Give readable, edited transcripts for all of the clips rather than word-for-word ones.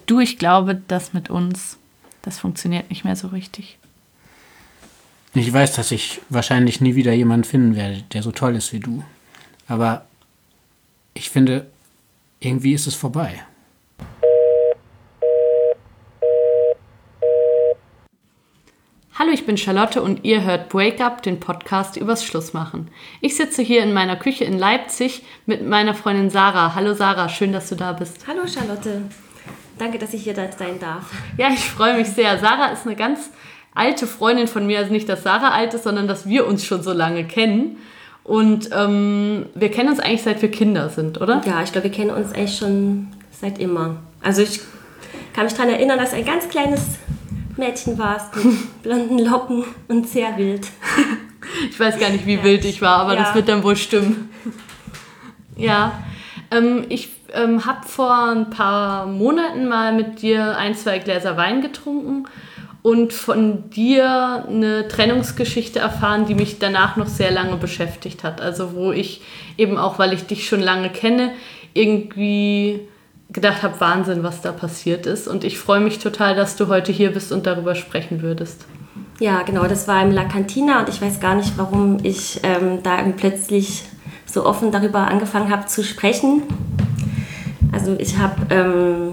Du, ich glaube, das mit uns, das funktioniert nicht mehr so richtig. Ich weiß, dass ich wahrscheinlich nie wieder jemanden finden werde, der so toll ist wie du. Aber ich finde, irgendwie ist es vorbei. Hallo, ich bin Charlotte und ihr hört Break Up, den Podcast übers Schlussmachen. Ich sitze hier in meiner Küche in Leipzig mit meiner Freundin Sarah. Hallo Sarah, schön, dass du da bist. Hallo Charlotte, danke, dass ich hier sein darf. Ja, ich freue mich sehr. Sarah ist eine ganz alte Freundin von mir, also nicht, dass Sarah alt ist, sondern dass wir uns schon so lange kennen. Und wir kennen uns eigentlich seit wir Kinder sind, oder? Ja, ich glaube, wir kennen uns eigentlich schon seit immer. Also ich kann mich daran erinnern, dass ein ganz kleines Mädchen warst mit blonden Locken und sehr wild. Ich weiß gar nicht, wie wild ich war, aber das wird dann wohl stimmen. Ja, ich habe vor ein paar Monaten mal mit dir 1-2 Gläser Wein getrunken und von dir eine Trennungsgeschichte erfahren, die mich danach noch sehr lange beschäftigt hat. Also wo ich eben auch, weil ich dich schon lange kenne, irgendwie gedacht habe, Wahnsinn, was da passiert ist. Und ich freue mich total, dass du heute hier bist und darüber sprechen würdest. Ja, genau, das war im La Cantina und ich weiß gar nicht, warum ich da plötzlich so offen darüber angefangen habe zu sprechen. Also ich habe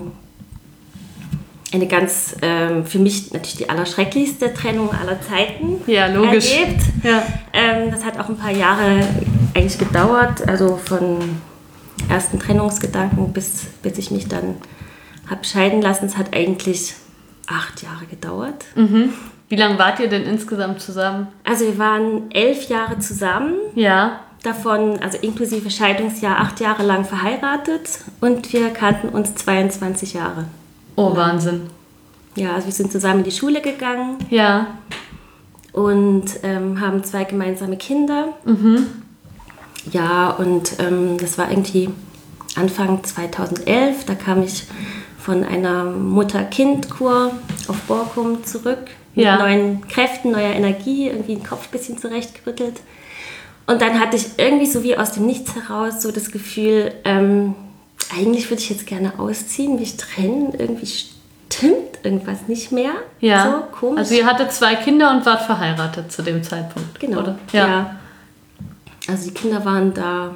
eine ganz, für mich natürlich die allerschrecklichste Trennung aller Zeiten erlebt. Ja. Das hat auch ein paar Jahre eigentlich gedauert, also von ersten Trennungsgedanken bis ich mich dann habe scheiden lassen. Es hat eigentlich 8 Jahre gedauert. Mhm. Wie lange wart ihr denn insgesamt zusammen? Also wir waren 11 Jahre zusammen. Ja. Davon, also inklusive Scheidungsjahr, 8 Jahre lang verheiratet und wir kannten uns 22 Jahre. Oh, Wahnsinn. Ja, also wir sind zusammen in die Schule gegangen. Ja. Und haben 2 gemeinsame Kinder. Mhm. Ja, und das war irgendwie Anfang 2011. Da kam ich von einer Mutter-Kind-Kur auf Borkum zurück. Mit neuen Kräften, neuer Energie, irgendwie den Kopf ein bisschen zurechtgerüttelt. Und dann hatte ich irgendwie so wie aus dem Nichts heraus so das Gefühl, eigentlich würde ich jetzt gerne ausziehen, mich trennen, irgendwie stimmt irgendwas nicht mehr. Ja, so komisch. Also ihr hattet 2 Kinder und wart verheiratet zu dem Zeitpunkt, genau, oder? Ja. Also die Kinder waren da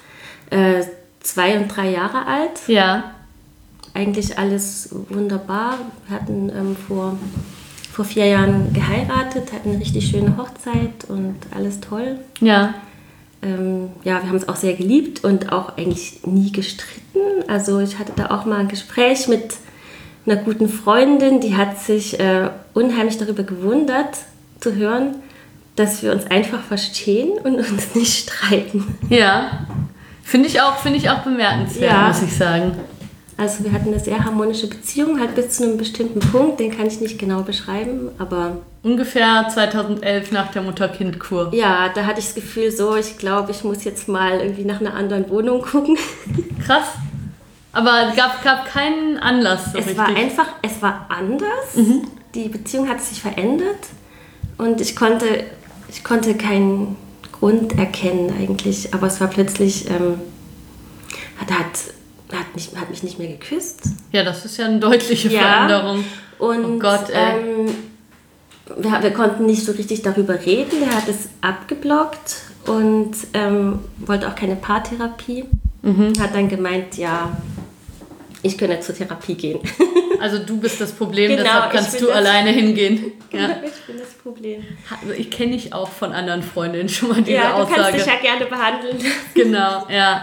2 und 3 Jahre alt. Ja. Eigentlich alles wunderbar. Wir hatten vor 4 Jahren geheiratet, hatten eine richtig schöne Hochzeit und alles toll. Ja. Wir haben es auch sehr geliebt und auch eigentlich nie gestritten. Also ich hatte da auch mal ein Gespräch mit einer guten Freundin, die hat sich unheimlich darüber gewundert zu hören, dass wir uns einfach verstehen und uns nicht streiten. Ja, finde ich auch bemerkenswert, muss ich sagen. Also wir hatten eine sehr harmonische Beziehung, halt bis zu einem bestimmten Punkt, den kann ich nicht genau beschreiben, aber... Ungefähr 2011 nach der Mutter-Kind-Kur. Ja, da hatte ich das Gefühl so, ich glaube, ich muss jetzt mal irgendwie nach einer anderen Wohnung gucken. Krass. Aber gab keinen Anlass so richtig. Es war anders. Mhm. Die Beziehung hat sich verändert und ich konnte keinen Grund erkennen eigentlich, aber es war plötzlich, hat mich nicht mehr geküsst. Ja, das ist ja eine deutliche Veränderung. Und oh Gott, ey. Wir konnten nicht so richtig darüber reden. Der hat es abgeblockt und wollte auch keine Paartherapie. Mhm. Hat dann gemeint, ja, ich könnte zur Therapie gehen. Also du bist das Problem, genau, deshalb kannst du alleine hingehen. Ja. Ich bin das Problem. Also ich kenne ich auch von anderen Freundinnen schon mal diese Aussage. Ja, du kannst dich ja gerne behandeln. Genau, ja.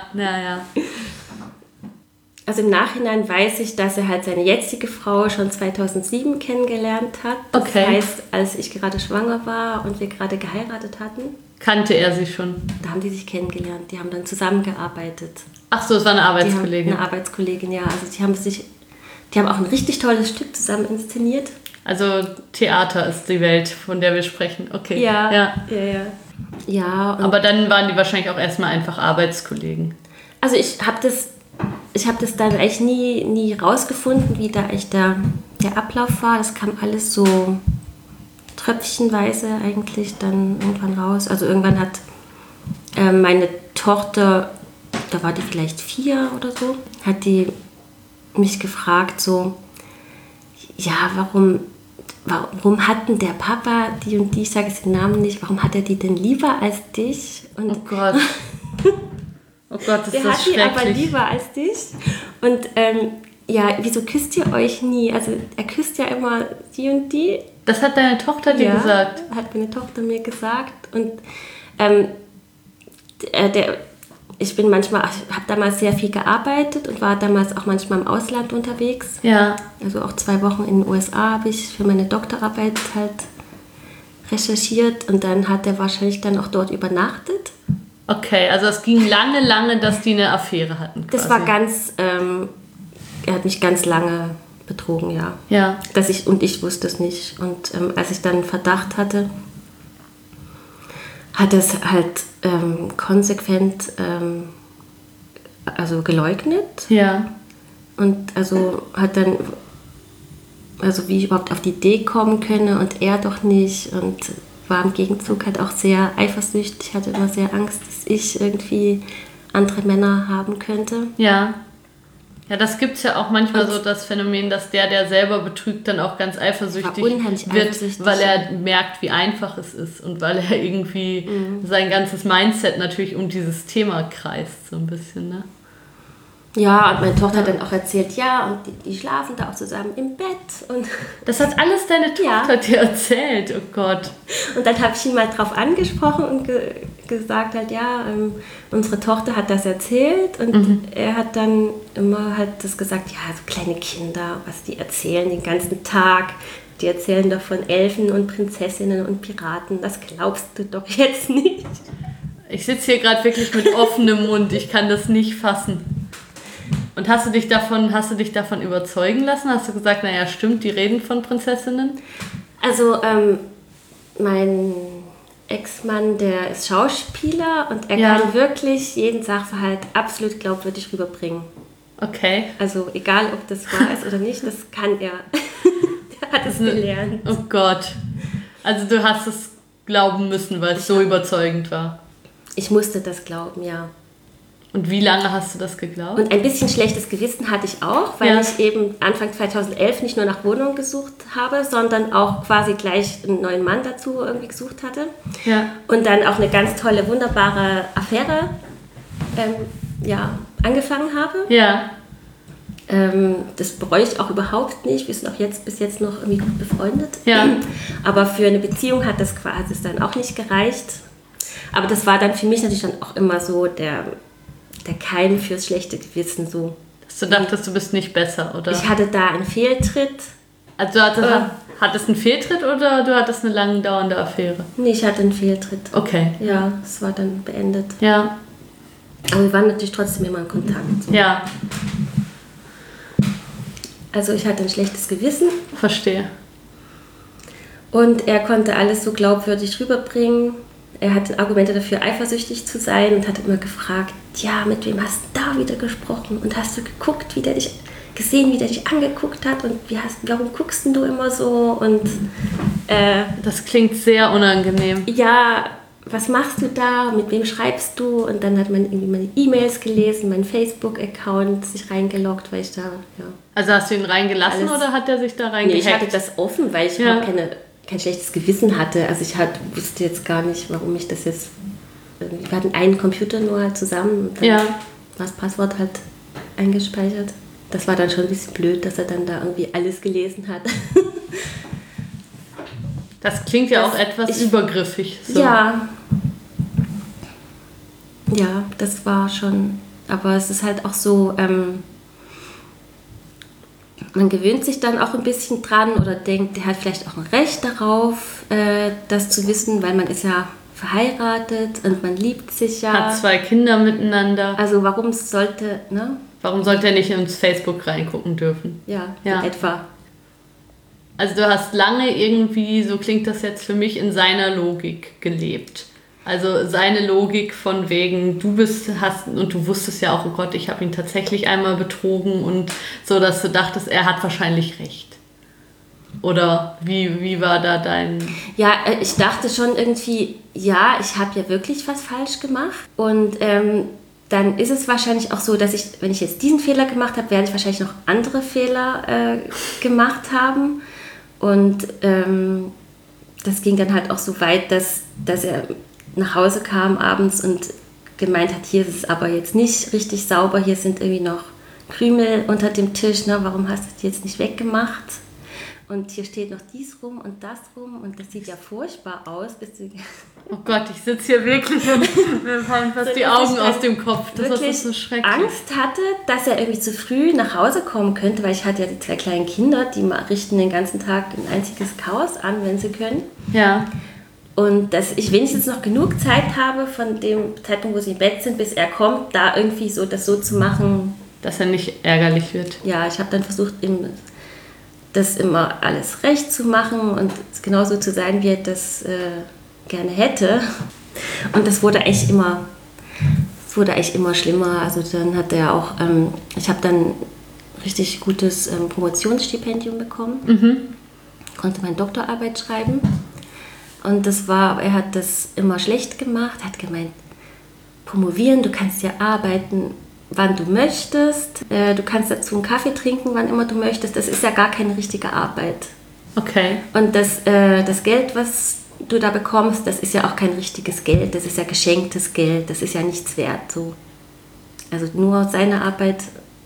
Also im Nachhinein weiß ich, dass er halt seine jetzige Frau schon 2007 kennengelernt hat. Das heißt, als ich gerade schwanger war und wir gerade geheiratet hatten. Kannte er sie schon? Da haben die sich kennengelernt. Die haben dann zusammengearbeitet. Ach so, es war eine Arbeitskollegin. Eine Arbeitskollegin, ja. Also die haben auch ein richtig tolles Stück zusammen inszeniert. Also Theater ist die Welt, von der wir sprechen. Okay. Ja. Aber dann waren die wahrscheinlich auch erstmal einfach Arbeitskollegen. Also ich habe das dann eigentlich nie rausgefunden, wie da eigentlich der Ablauf war. Das kam alles so tröpfchenweise eigentlich dann irgendwann raus. Also irgendwann hat meine Tochter, da war die vielleicht 4 oder so, hat die mich gefragt so, ja, warum hat denn der Papa die und die, ich sage jetzt den Namen nicht, warum hat er die denn lieber als dich? Und Oh Gott. Oh Gott, ist der das hat die aber schrecklich. lieber als dich. Und ja, wieso küsst ihr euch nie? Also er küsst ja immer die und die. Das hat deine Tochter dir gesagt? Hat meine Tochter mir gesagt. Und ich habe damals sehr viel gearbeitet und war damals auch manchmal im Ausland unterwegs. Ja. Also auch 2 Wochen in den USA habe ich für meine Doktorarbeit halt recherchiert und dann hat er wahrscheinlich dann auch dort übernachtet. Okay, also es ging lange, dass die eine Affäre hatten. Quasi. Das war ganz, er hat mich ganz lange betrogen, ja. Ja. Ich wusste es nicht. Und als ich dann einen Verdacht hatte, hat er es halt konsequent also geleugnet. Ja. Und also hat dann, also wie ich überhaupt auf die Idee kommen könne und er doch nicht. Und war im Gegenzug halt auch sehr eifersüchtig, hatte immer sehr Angst, dass ich irgendwie andere Männer haben könnte. Ja. Ja, das gibt es ja auch manchmal so, das Phänomen, dass der selber betrügt, dann auch ganz eifersüchtig wird, weil er merkt, wie einfach es ist und weil er irgendwie sein ganzes Mindset natürlich um dieses Thema kreist, so ein bisschen, ne? Ja, und meine Tochter hat dann auch erzählt, ja, und die schlafen da auch zusammen im Bett. Und das hat alles deine Tochter dir erzählt, oh Gott. Und dann habe ich ihn mal drauf angesprochen und gesagt halt, ja, unsere Tochter hat das erzählt und er hat dann immer halt das gesagt, ja, so kleine Kinder, was die erzählen den ganzen Tag, die erzählen doch von Elfen und Prinzessinnen und Piraten, das glaubst du doch jetzt nicht. Ich sitze hier gerade wirklich mit offenem Mund, ich kann das nicht fassen. Und hast du dich davon überzeugen lassen? Hast du gesagt, naja, stimmt, die reden von Prinzessinnen? Also, mein Ex-Mann, der ist Schauspieler und er kann wirklich jeden Sachverhalt absolut glaubwürdig rüberbringen. Okay. Also, egal ob das wahr ist oder nicht, das kann er. Der hat es gelernt. Oh Gott. Also, du hast es glauben müssen, weil es so überzeugend war. Ich musste das glauben, ja. Und wie lange hast du das geglaubt? Und ein bisschen schlechtes Gewissen hatte ich auch, weil ich eben Anfang 2011 nicht nur nach Wohnungen gesucht habe, sondern auch quasi gleich einen neuen Mann dazu irgendwie gesucht hatte. Ja. Und dann auch eine ganz tolle, wunderbare Affäre angefangen habe. Ja. Das bereue ich auch überhaupt nicht. Wir sind auch bis jetzt noch irgendwie gut befreundet. Ja. Aber für eine Beziehung hat das quasi dann auch nicht gereicht. Aber das war dann für mich natürlich dann auch immer so der Keim fürs schlechte Gewissen so. Dass du dachtest, du bist nicht besser, oder? Ich hatte da einen Fehltritt. Also hattest einen Fehltritt oder du hattest eine lang dauernde Affäre? Nee, ich hatte einen Fehltritt. Okay. Ja, es war dann beendet. Ja. Aber wir waren natürlich trotzdem immer in Kontakt. So. Ja. Also ich hatte ein schlechtes Gewissen. Verstehe. Und er konnte alles so glaubwürdig rüberbringen. Er hatte Argumente dafür, eifersüchtig zu sein und hat immer gefragt, ja, mit wem hast du da wieder gesprochen? Und hast du geguckt, wie der dich angeguckt hat? Und warum guckst denn du immer so? Und das klingt sehr unangenehm. Ja, was machst du da? Mit wem schreibst du? Und dann hat man irgendwie meine E-Mails gelesen, meinen Facebook-Account, sich reingeloggt, weil ich da, ja. Also hast du ihn reingelassen oder hat er sich da reingehackt? Nee, ich hatte das offen, weil ich kein schlechtes Gewissen hatte. Also ich wusste jetzt gar nicht, warum ich das jetzt... Wir hatten einen Computer nur halt zusammen und dann war das Passwort halt eingespeichert. Das war dann schon ein bisschen blöd, dass er dann da irgendwie alles gelesen hat. Das klingt ja auch etwas übergriffig. So. Ja. Ja, das war schon... Aber es ist halt auch so... man gewöhnt sich dann auch ein bisschen dran oder denkt, der hat vielleicht auch ein Recht darauf, das zu wissen, weil man ist ja verheiratet und man liebt sich ja. Hat 2 Kinder miteinander. Also warum sollte er nicht ins Facebook reingucken dürfen? Ja, in etwa. Also du hast lange irgendwie, so klingt das jetzt für mich, in seiner Logik gelebt. Also seine Logik von wegen, du wusstest ja auch, oh Gott, ich habe ihn tatsächlich einmal betrogen und so, dass du dachtest, er hat wahrscheinlich recht. Oder wie war da dein... Ja, ich dachte schon irgendwie, ja, ich habe ja wirklich was falsch gemacht und dann ist es wahrscheinlich auch so, dass wenn ich jetzt diesen Fehler gemacht habe, werde ich wahrscheinlich noch andere Fehler gemacht haben. Und das ging dann halt auch so weit, dass er nach Hause kam abends und gemeint hat, hier ist es aber jetzt nicht richtig sauber, hier sind irgendwie noch Krümel unter dem Tisch, ne? Warum hast du die jetzt nicht weggemacht? Und hier steht noch dies rum und das rum und das sieht ja furchtbar aus. Oh Gott, ich sitze hier wirklich und mir fallen fast die Augen aus dem Kopf. Das ist so schrecklich. Angst hatte, dass er irgendwie zu früh nach Hause kommen könnte, weil ich hatte ja die 2 kleinen Kinder, die richten den ganzen Tag ein einziges Chaos an, wenn sie können. Ja. Und dass ich wenigstens noch genug Zeit habe, von dem Zeitpunkt, wo sie im Bett sind, bis er kommt, da irgendwie so das so zu machen. Dass er nicht ärgerlich wird. Ja, ich habe dann versucht, das immer alles recht zu machen und genauso zu sein, wie er das gerne hätte. Und das wurde eigentlich immer schlimmer. Also dann hat er auch, ich habe dann richtig gutes Promotionsstipendium bekommen, konnte meine Doktorarbeit schreiben. Und er hat das immer schlecht gemacht, hat gemeint, promovieren, du kannst ja arbeiten, wann du möchtest. Du kannst dazu einen Kaffee trinken, wann immer du möchtest. Das ist ja gar keine richtige Arbeit. Okay. Und das Geld, was du da bekommst, das ist ja auch kein richtiges Geld. Das ist ja geschenktes Geld. Das ist ja nichts wert. So. Also nur seine Arbeit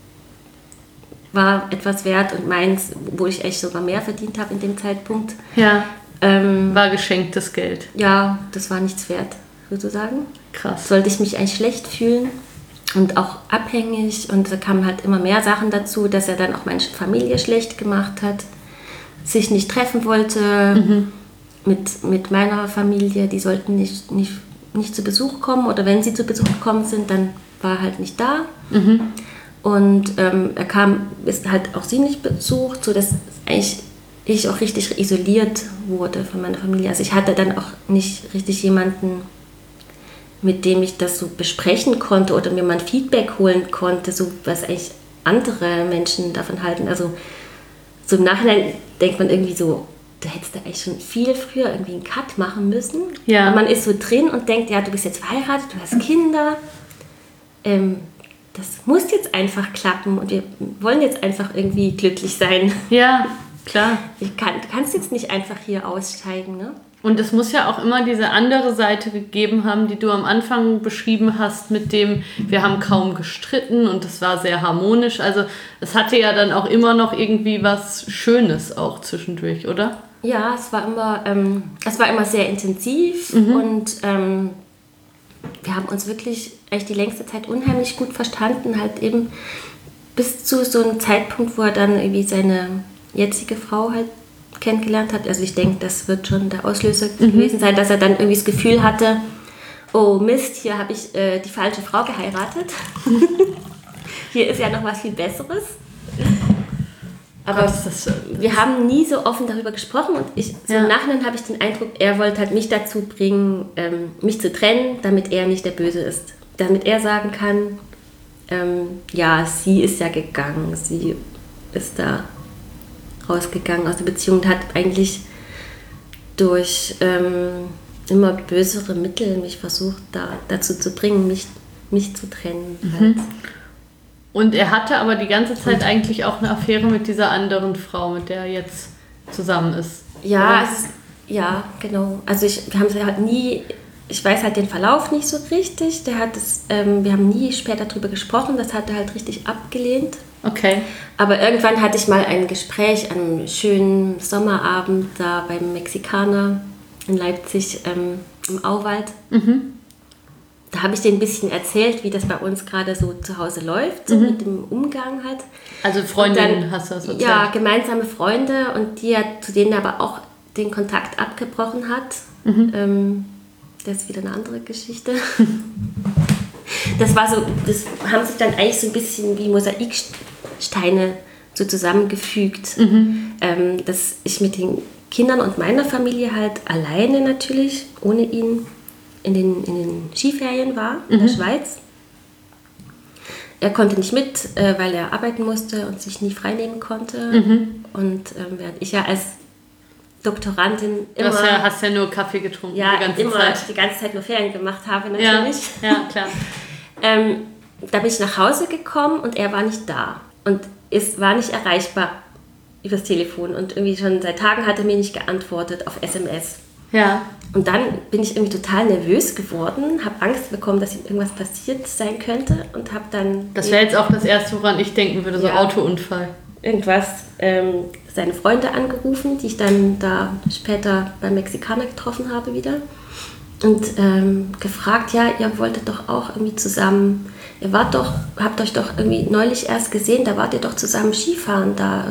war etwas wert und meins, wo ich echt sogar mehr verdient habe in dem Zeitpunkt. Ja, war geschenktes Geld. Ja, das war nichts wert, sozusagen. Krass. Sollte ich mich eigentlich schlecht fühlen. Und auch abhängig und da kamen halt immer mehr Sachen dazu, dass er dann auch meine Familie schlecht gemacht hat, sich nicht treffen wollte mit meiner Familie, die sollten nicht zu Besuch kommen oder wenn sie zu Besuch gekommen sind, dann war er halt nicht da. Und ist halt auch sie nicht besucht, sodass eigentlich ich auch richtig isoliert wurde von meiner Familie. Also ich hatte dann auch nicht richtig jemanden, mit dem ich das so besprechen konnte oder mir mal ein Feedback holen konnte, so was eigentlich andere Menschen davon halten. Also so im Nachhinein denkt man irgendwie so, du hättest da eigentlich schon viel früher irgendwie einen Cut machen müssen. Ja. Und man ist so drin und denkt, ja, du bist jetzt verheiratet, du hast Kinder. Das muss jetzt einfach klappen und wir wollen jetzt einfach irgendwie glücklich sein. Ja, klar. Du kannst jetzt nicht einfach hier aussteigen, ne? Und es muss ja auch immer diese andere Seite gegeben haben, die du am Anfang beschrieben hast, mit dem, wir haben kaum gestritten und es war sehr harmonisch. Also es hatte ja dann auch immer noch irgendwie was Schönes auch zwischendurch, oder? Ja, es war immer sehr intensiv und wir haben uns wirklich echt die längste Zeit unheimlich gut verstanden, halt eben bis zu so einem Zeitpunkt, wo er dann irgendwie seine jetzige Frau halt kennengelernt hat. Also ich denke, das wird schon der Auslöser gewesen sein, dass er dann irgendwie das Gefühl hatte, oh Mist, hier habe ich die falsche Frau geheiratet. Hier ist ja noch was viel Besseres. Aber wir haben nie so offen darüber gesprochen und im Nachhinein habe ich den Eindruck, er wollte halt mich dazu bringen, mich zu trennen, damit er nicht der Böse ist. Damit er sagen kann, ja, sie ist ja gegangen, sie ist da rausgegangen aus der Beziehung und hat eigentlich durch immer bösere Mittel mich versucht, dazu zu bringen, mich zu trennen. Halt. Und er hatte aber die ganze Zeit eigentlich auch eine Affäre mit dieser anderen Frau, mit der er jetzt zusammen ist. Ja, ja, genau. Also wir haben es halt nie, ich weiß halt den Verlauf nicht so richtig. Wir haben nie später darüber gesprochen, das hat er halt richtig abgelehnt. Okay. Aber irgendwann hatte ich mal ein Gespräch an einem schönen Sommerabend da beim Mexikaner in Leipzig im Auwald. Da habe ich denen ein bisschen erzählt, wie das bei uns gerade so zu Hause läuft, so mit dem Umgang halt. Also Freundinnen hast du das erzählt? Ja, gemeinsame Freunde und zu denen aber auch den Kontakt abgebrochen hat. Das ist wieder eine andere Geschichte. Das haben sich dann eigentlich so ein bisschen wie Mosaiksteine so zusammengefügt, dass ich mit den Kindern und meiner Familie halt alleine natürlich, ohne ihn, in den Skiferien war in der Schweiz. Er konnte nicht mit, weil er arbeiten musste und sich nie freinehmen konnte. Und während ich ja als Doktorandin immer... Hast ja nur Kaffee getrunken ja, die ganze Zeit. Die ganze Zeit nur Ferien gemacht habe natürlich. Ja, klar. da bin ich nach Hause gekommen und er war nicht da. Und es war nicht erreichbar übers Telefon. Und irgendwie schon seit Tagen hat er mir nicht geantwortet auf SMS. Ja. Und dann bin ich irgendwie total nervös geworden, habe Angst bekommen, dass ihm irgendwas passiert sein könnte und habe dann... Das wäre jetzt auch das Erste, woran ich denken würde, so Autounfall. Irgendwas, seine Freunde angerufen, die ich dann da später beim Mexikaner getroffen habe wieder. Und gefragt, ja, ihr wolltet doch auch irgendwie zusammen, habt euch doch irgendwie neulich erst gesehen, da wart ihr doch zusammen Skifahren da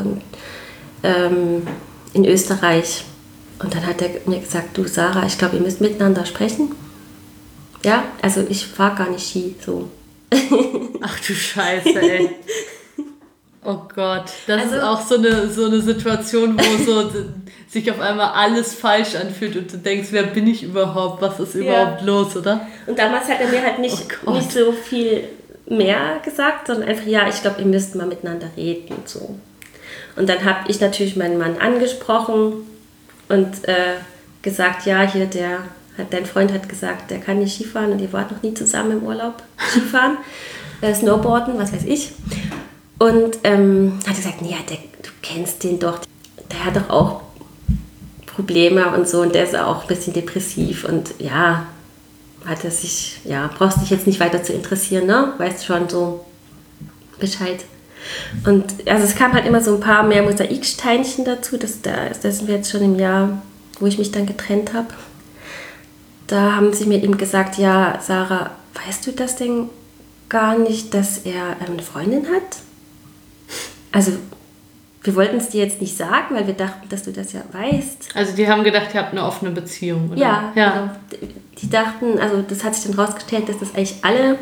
in Österreich. Und dann hat er mir gesagt, du Sarah, ich glaube, ihr müsst miteinander sprechen. Ja, also ich fahre gar nicht Ski, so. Ach du Scheiße, ey. Oh Gott, das ist auch so eine Situation, wo so sich auf einmal alles falsch anfühlt und du denkst, wer bin ich überhaupt, was ist überhaupt los, oder? Und damals hat er mir halt nicht so viel mehr gesagt, sondern einfach, ja, ich glaube, ihr müsst mal miteinander reden und so. Und dann habe ich natürlich meinen Mann angesprochen und gesagt, ja, hier dein Freund hat gesagt, der kann nicht Skifahren und ihr wart noch nie zusammen im Urlaub Skifahren, Snowboarden, was weiß ich. Und hat gesagt, nee, du kennst den doch, der hat doch auch Probleme und so und der ist auch ein bisschen depressiv und ja, brauchst dich jetzt nicht weiter zu interessieren, ne? Weißt schon so Bescheid. Und also es kam halt immer so ein paar mehr Mosaiksteinchen dazu, das sind wir jetzt schon im Jahr, wo ich mich dann getrennt habe. Da haben sie mir eben gesagt, ja, Sarah, weißt du das denn gar nicht, dass er eine Freundin hat? Also, wir wollten es dir jetzt nicht sagen, weil wir dachten, dass du das ja weißt. Also, die haben gedacht, ihr habt eine offene Beziehung, oder? Ja. Genau. Die dachten, also das hat sich dann rausgestellt, dass das eigentlich alle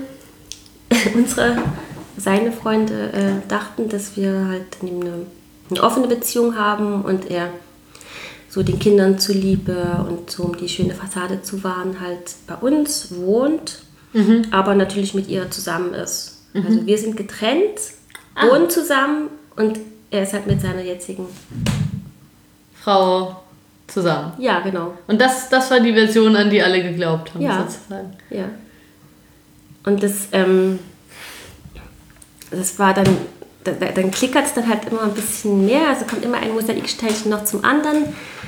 seine Freunde dachten, dass wir halt eine offene Beziehung haben und er so den Kindern zuliebe und so um die schöne Fassade zu wahren, halt bei uns wohnt, aber natürlich mit ihr zusammen ist. Also wir sind getrennt, wohnen zusammen und er ist halt mit seiner jetzigen Frau zusammen. Ja, genau. Und das war die Version, an die alle geglaubt haben, sozusagen. Ja. Und das war dann klickert es dann halt immer ein bisschen mehr, also kommt immer ein Mosaiksteinchen noch zum anderen.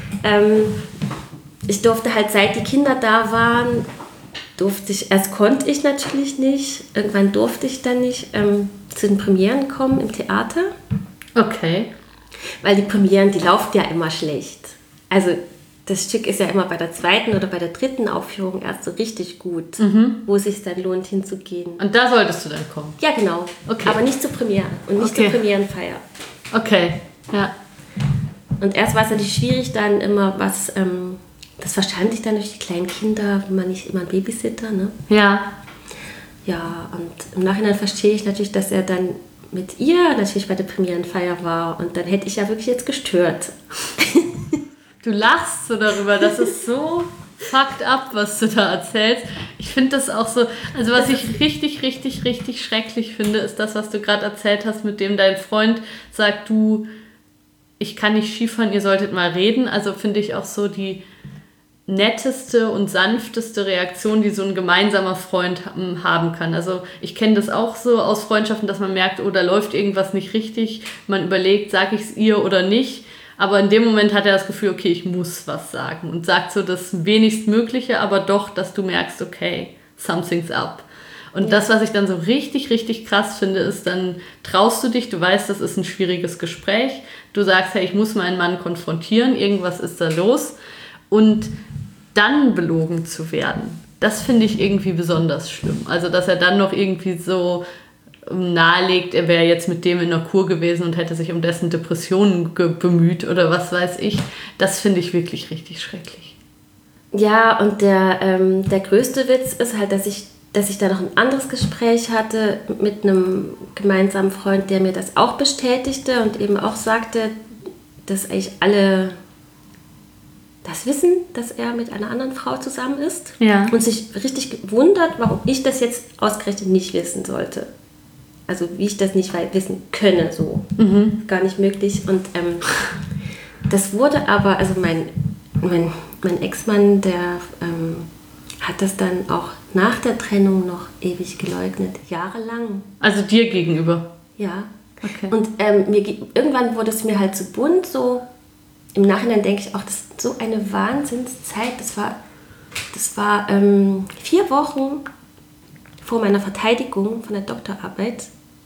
Ich durfte halt, seit die Kinder da waren, erst konnte ich natürlich nicht, irgendwann durfte ich dann nicht zu den Premieren kommen im Theater. Okay. Weil die Premieren, die laufen ja immer schlecht. Also das Stück ist ja immer bei der zweiten oder bei der dritten Aufführung erst so richtig gut, wo es sich dann lohnt hinzugehen. Und da solltest du dann kommen? Ja, genau. Okay. Aber nicht zur Premiere und nicht zur Premierenfeier. Okay, ja. Und erst war es natürlich schwierig, dann immer das verstand ich dann durch die kleinen Kinder, wenn man nicht immer ein Babysitter, ne? Ja. Ja, und im Nachhinein verstehe ich natürlich, dass er dann mit ihr natürlich bei der Premierenfeier war und dann hätte ich ja wirklich jetzt gestört. Du lachst so darüber, das ist so fucked up, was du da erzählst. Ich finde das auch so, also was ich richtig, richtig, richtig schrecklich finde, ist das, was du gerade erzählt hast, mit dem dein Freund sagt, ich kann nicht Skifahren, ihr solltet mal reden. Also finde ich auch so die netteste und sanfteste Reaktion, die so ein gemeinsamer Freund haben kann. Also ich kenne das auch so aus Freundschaften, dass man merkt, da läuft irgendwas nicht richtig. Man überlegt, sage ich es ihr oder nicht. Aber in dem Moment hat er das Gefühl, okay, ich muss was sagen. Und sagt so das wenigstmögliche, aber doch, dass du merkst, okay, something's up. Und das, was ich dann so richtig, richtig krass finde, ist, dann traust du dich, du weißt, das ist ein schwieriges Gespräch. Du sagst, hey, ich muss meinen Mann konfrontieren, irgendwas ist da los. Und dann belogen zu werden, das finde ich irgendwie besonders schlimm. Also, dass er dann noch irgendwie so nahelegt, er wäre jetzt mit dem in der Kur gewesen und hätte sich um dessen Depressionen bemüht oder was weiß ich, das finde ich wirklich richtig schrecklich. Ja, und der größte Witz ist halt, dass ich da noch ein anderes Gespräch hatte mit einem gemeinsamen Freund, der mir das auch bestätigte und eben auch sagte, dass eigentlich alle das wissen, dass er mit einer anderen Frau zusammen ist und sich richtig wundert, warum ich das jetzt ausgerechnet nicht wissen sollte. Also wie ich das nicht wissen könne, so. Gar nicht möglich. Und das wurde aber, also mein Ex-Mann, der hat das dann auch nach der Trennung noch ewig geleugnet, jahrelang. Also dir gegenüber? Ja. Okay. Und irgendwann wurde es mir halt zu bunt, so im Nachhinein denke ich auch, das ist so eine Wahnsinnszeit. Das war 4 Wochen vor meiner Verteidigung von der Doktorarbeit,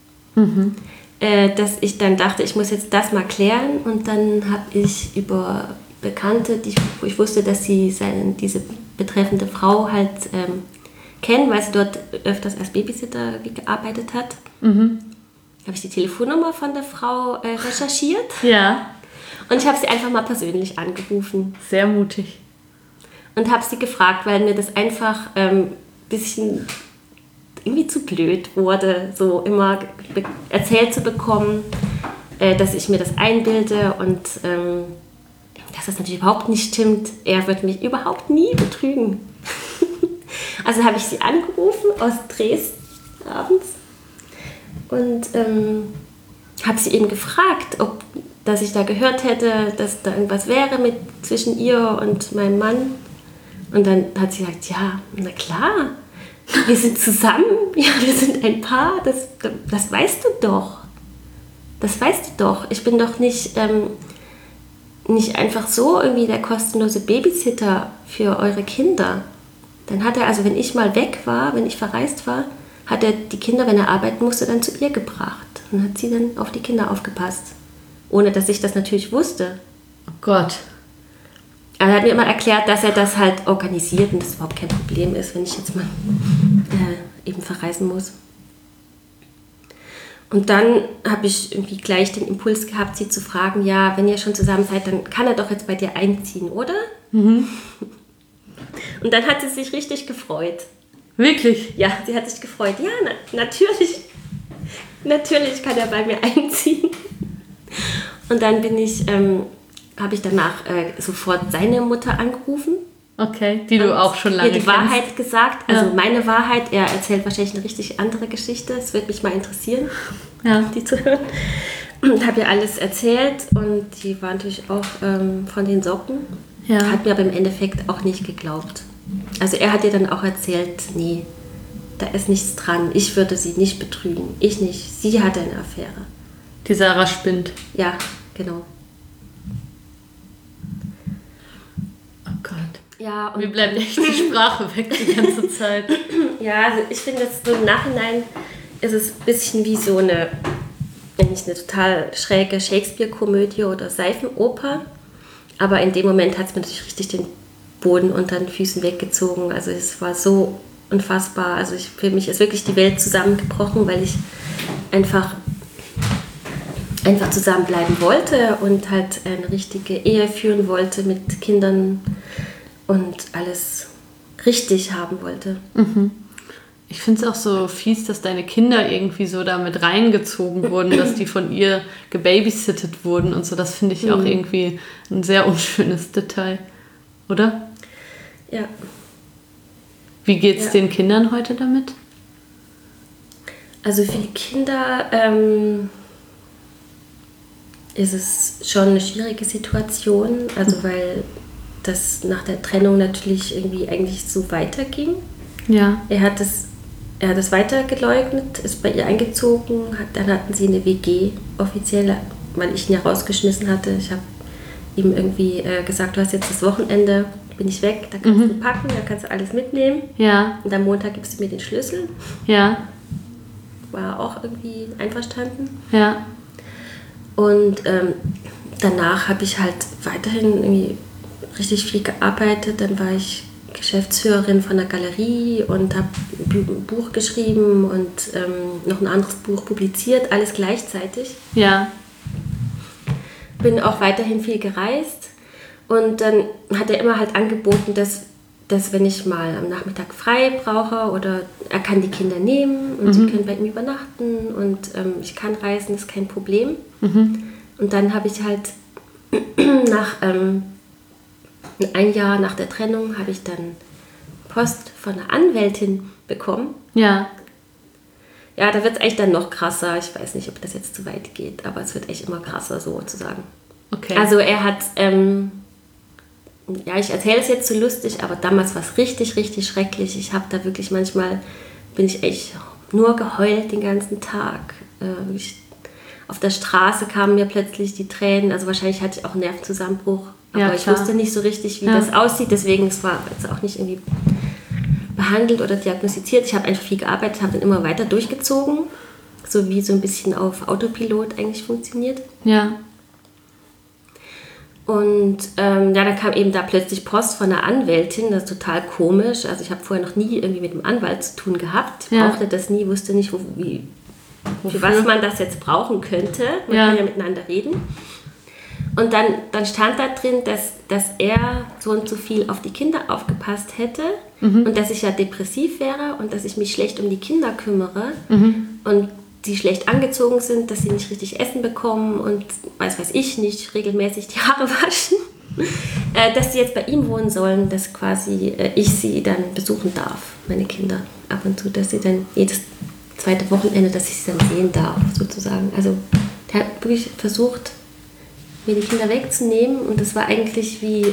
dass ich dann dachte, ich muss jetzt das mal klären. Und dann habe ich über Bekannte, wo ich wusste, dass sie diese betreffende Frau halt kennen, weil sie dort öfters als Babysitter gearbeitet hat. Habe ich die Telefonnummer von der Frau recherchiert. Ja. Und ich habe sie einfach mal persönlich angerufen. Sehr mutig. Und habe sie gefragt, weil mir das einfach ein bisschen irgendwie zu blöd wurde, so immer erzählt zu bekommen, dass ich mir das einbilde und dass das natürlich überhaupt nicht stimmt. Er wird mich überhaupt nie betrügen. Also habe ich sie angerufen aus Dresden abends und habe sie eben gefragt, dass ich da gehört hätte, dass da irgendwas wäre zwischen ihr und meinem Mann. Und dann hat sie gesagt, ja, na klar, wir sind zusammen, ja, wir sind ein Paar, das weißt du doch. Das weißt du doch. Ich bin doch nicht einfach so irgendwie der kostenlose Babysitter für eure Kinder. Dann hat er, also wenn ich mal weg war, wenn ich verreist war, hat er die Kinder, wenn er arbeiten musste, dann zu ihr gebracht. Und hat sie dann auf die Kinder aufgepasst. Ohne, dass ich das natürlich wusste. Oh Gott. Er hat mir immer erklärt, dass er das halt organisiert und das überhaupt kein Problem ist, wenn ich jetzt mal eben verreisen muss. Und dann habe ich irgendwie gleich den Impuls gehabt, sie zu fragen, ja, wenn ihr schon zusammen seid, dann kann er doch jetzt bei dir einziehen, oder? Und dann hat sie sich richtig gefreut. Wirklich? Ja, sie hat sich gefreut. Ja, natürlich. Natürlich kann er bei mir einziehen. Und dann habe ich danach sofort seine Mutter angerufen. Okay, die du auch schon lange kennst. Die Wahrheit gesagt, also Ja. Meine Wahrheit. Er erzählt wahrscheinlich eine richtig andere Geschichte. Es würde mich mal interessieren, die zu hören. Und habe ihr alles erzählt und die war natürlich auch von den Socken. Ja. Hat mir aber im Endeffekt auch nicht geglaubt. Also er hat ihr dann auch erzählt, nee, da ist nichts dran. Ich würde sie nicht betrügen. Ich nicht. Sie hatte eine Affäre. Die Sarah spinnt. Ja, genau. Oh Gott. Ja, und Mir bleibt echt die Sprache weg die ganze Zeit. ja, also ich finde, das so im Nachhinein ist es ein bisschen wie so eigentlich eine total schräge Shakespeare-Komödie oder Seifenoper. Aber in dem Moment hat es mir natürlich richtig den Boden unter den Füßen weggezogen. Also es war so unfassbar. Also für mich ist wirklich die Welt zusammengebrochen, weil ich einfach zusammenbleiben wollte und halt eine richtige Ehe führen wollte mit Kindern und alles richtig haben wollte. Ich finde es auch so fies, dass deine Kinder irgendwie so damit reingezogen wurden, dass die von ihr gebabysittet wurden und so. Das finde ich auch irgendwie ein sehr unschönes Detail. Oder? Ja. Wie geht's den Kindern heute damit? Also für die Kinder ist es schon eine schwierige Situation, also weil das nach der Trennung natürlich irgendwie eigentlich so weiterging. Ja. Er hat es weiter geleugnet, ist bei ihr eingezogen, dann hatten sie eine WG offiziell, weil ich ihn ja rausgeschmissen hatte. Ich habe ihm irgendwie gesagt, du hast jetzt das Wochenende, bin ich weg, da kannst du packen, da kannst du alles mitnehmen. Ja. Und am Montag gibst du mir den Schlüssel. Ja. War auch irgendwie einverstanden. Ja. Und danach habe ich halt weiterhin irgendwie richtig viel gearbeitet. Dann war ich Geschäftsführerin von der Galerie und habe ein Buch geschrieben und noch ein anderes Buch publiziert, alles gleichzeitig. Ja. Bin auch weiterhin viel gereist und dann hat er immer halt angeboten, dass wenn ich mal am Nachmittag frei brauche oder er kann die Kinder nehmen und sie können bei ihm übernachten und ich kann reisen, das ist kein Problem. Und dann habe ich halt nach ein Jahr nach der Trennung habe ich dann Post von einer Anwältin bekommen. Ja. Ja, da wird es eigentlich dann noch krasser. Ich weiß nicht, ob das jetzt zu weit geht, aber es wird echt immer krasser, so zu sagen. Okay. Also er hat ja, ich erzähle es jetzt so lustig, aber damals war es richtig, richtig schrecklich. Ich habe da wirklich manchmal, bin ich echt nur geheult den ganzen Tag. Auf der Straße kamen mir plötzlich die Tränen, also wahrscheinlich hatte ich auch einen Nervenzusammenbruch, aber Ja, ich klar. wusste nicht so richtig, wie das aussieht, deswegen es war jetzt auch nicht irgendwie behandelt oder diagnostiziert. Ich habe einfach viel gearbeitet, habe dann immer weiter durchgezogen, so wie so ein bisschen auf Autopilot eigentlich funktioniert. Ja. Und dann kam eben da plötzlich Post von einer Anwältin, das ist total komisch. Also ich habe vorher noch nie irgendwie mit einem Anwalt zu tun gehabt, brauchte das nie, wusste nicht, für was man das jetzt brauchen könnte. Man kann ja miteinander reden. Und dann stand da drin, dass er so und so viel auf die Kinder aufgepasst hätte und dass ich ja depressiv wäre und dass ich mich schlecht um die Kinder kümmere und die schlecht angezogen sind, dass sie nicht richtig Essen bekommen und weiß ich nicht, regelmäßig die Haare waschen, dass sie jetzt bei ihm wohnen sollen, dass quasi ich sie dann besuchen darf, meine Kinder, ab und zu, dass sie dann jedes zweite Wochenende, dass ich sie dann sehen darf, sozusagen. Also der hat wirklich versucht, mir die Kinder wegzunehmen und das war eigentlich wie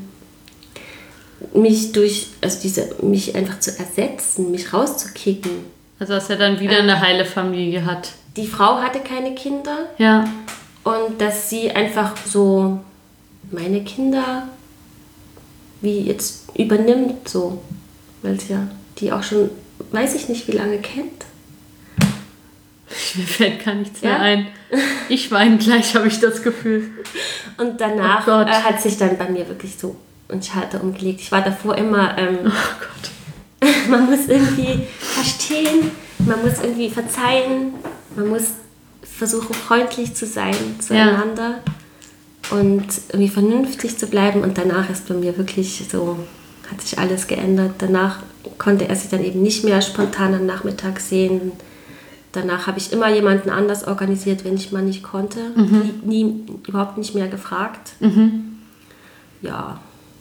mich einfach zu ersetzen, mich rauszukicken. Also dass er dann wieder eine heile Familie hat. Die Frau hatte keine Kinder. Ja. Und dass sie einfach so meine Kinder wie jetzt übernimmt, so. Weil sie ja die auch schon, weiß ich nicht, wie lange kennt. Mir fällt gar nichts mehr ein. Ich weine gleich, habe ich das Gefühl. Und danach hat sich dann bei mir wirklich so ein Schalter umgelegt. Ich war davor immer... oh Gott. Man muss irgendwie verstehen, man muss irgendwie verzeihen, man muss versuchen, freundlich zu sein zueinander und irgendwie vernünftig zu bleiben. Und danach ist bei mir wirklich so, hat sich alles geändert. Danach konnte er sich dann eben nicht mehr spontan am Nachmittag sehen. Danach habe ich immer jemanden anders organisiert, wenn ich mal nicht konnte. Nie überhaupt nicht mehr gefragt. Ja.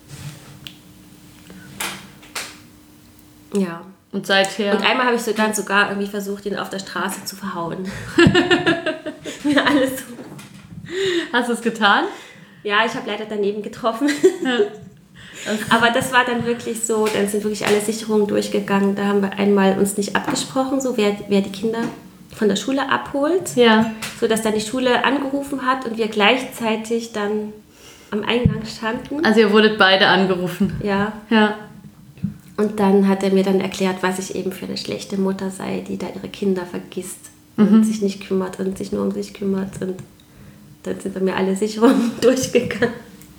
Ja. Und seither... Und einmal habe ich dann sogar irgendwie versucht, ihn auf der Straße zu verhauen. Mir alles so. Hast du es getan? Ja, ich habe leider daneben getroffen. Aber das war dann wirklich so, dann sind wirklich alle Sicherungen durchgegangen. Da haben wir einmal uns nicht abgesprochen, so wer die Kinder von der Schule abholt. Ja. So dass dann die Schule angerufen hat und wir gleichzeitig dann am Eingang standen. Also ihr wurdet beide angerufen. Ja. Ja. Und dann hat er mir dann erklärt, was ich eben für eine schlechte Mutter sei, die da ihre Kinder vergisst und sich nicht kümmert und sich nur um sich kümmert. Und dann sind bei mir alle Sicherungen durchgegangen.